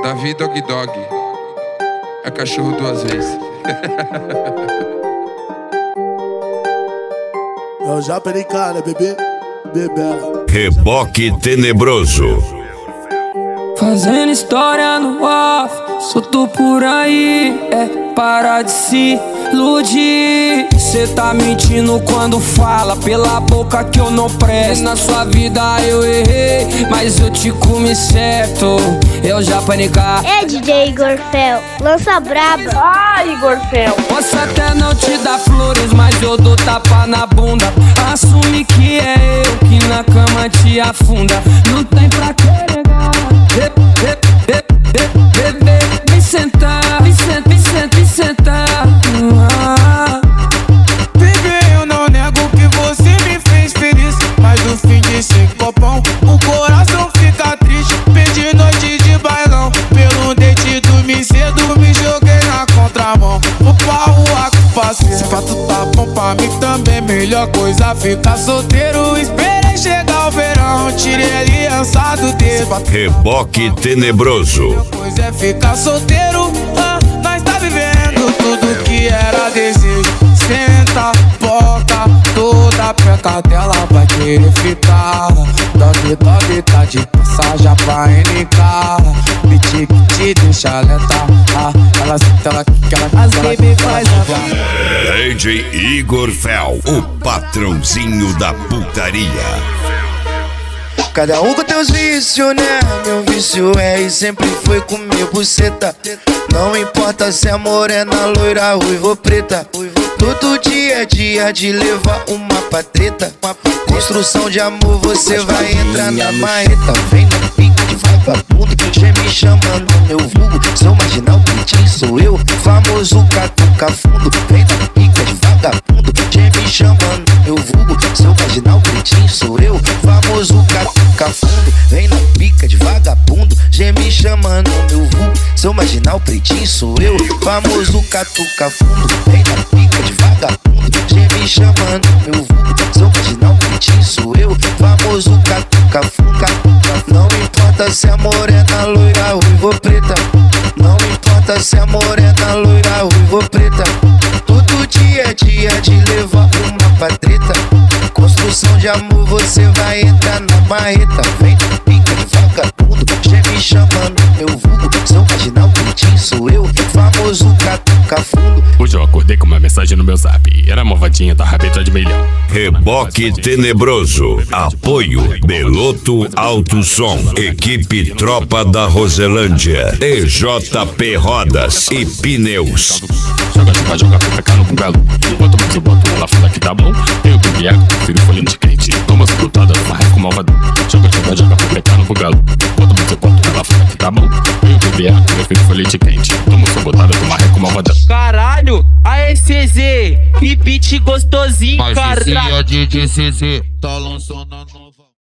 Davi Dog Dog é cachorro duas vezes. É o Japericá, né, bebê? Bebela. Reboque Tenebroso. Fazendo história no off, solto por aí, para de se iludir. Cê tá mentindo quando fala pela boca que eu não presto. Na sua vida eu errei, mas eu te comi certo. Eu já panicar. É DJ Igor Fel, lança braba. Ah, Igor Fel. Posso até não te dar flores, mas eu dou tapa na bunda. Assume que é eu que na cama te afunda. Não tem pra que negar. Bebê, vem sentar, vem sentar. Bebê, eu não nego que você me fez feliz, mas no fim de 5 copão, o coração fica triste. Perdi noite de bailão, pelo dente dormi cedo, me joguei na contramão. Vou pra rua com parceiro, se fato tá bom pra mim também. Melhor coisa ficar solteiro, esperei chegar o verão, tirei a aliança do dedo. Reboque Tenebroso. Pois é ficar solteiro, nós tá vivendo tudo que era desejo. Senta, boca, toda peca dela vai querer ficar. Dog, dog, tá de passagem pra NK. Beat que te deixa lenta. Ela senta, ela quica, ela as baby faz a DJ Igor Fel, o patrãozinho da putaria. Cada um com teus vícios, né? Meu vício é e sempre foi comer buceta. Não importa se é morena, loira, ruiva ou preta. Todo dia é dia de levar uma patreta. Construção de amor, você vai entrar na marreta. Vem no pique de vagabundo, já me chamando meu vulgo. Seu marginal pretinho sou eu, famoso catuca fundo. Vem no pique de vagabundo, já me chamando meu vulgo. Seu marginal pretinho sou eu, famoso catuca fundo. Vem na pica de vagabundo, já me chamando meu vulgo. Seu marginal pretinho sou eu, famoso catuca fundo. Vem na pica de vagabundo, já me chamando meu vulgo. Seu marginal pretinho sou eu, famoso catuca fundo. Não importa se é morena, loira, ruiva ou preta. Não importa se é morena, loira, ruiva ou preta. Todo dia é dia de levar uma patreta. Construção de amor, você vai entrar na marreta. Vem no pica de vagabundo, já me chamando meu vulgo. Seu marginal pretinho sou eu, famoso catuca fundo. Hoje eu acordei com uma mensagem no meu zap. Era malvadinha da rabeta de milhão. Reboque Tenebroso. Apoio Beloto Alto Som. Equipe Tropa da Roselândia. EJP Rodas e Pneus. Joga pepeca no bungalow. Enquanto mais eu boto ela fala que tá bom. Eu bebi água, prefiro folhinho de quente. Toma essa frutada, uma raiva com malvadão. Joga pepeca no bungalow. Enquanto mais eu boto ela fala que tá bom. Eu bebi água, prefiro folhinho de quente. Toma essa botada, uma raiva com malvadão. Caralho, aê CZ, que beat gostosinho, caralho. Mas esse é DJ CZ, tá lançando a nova.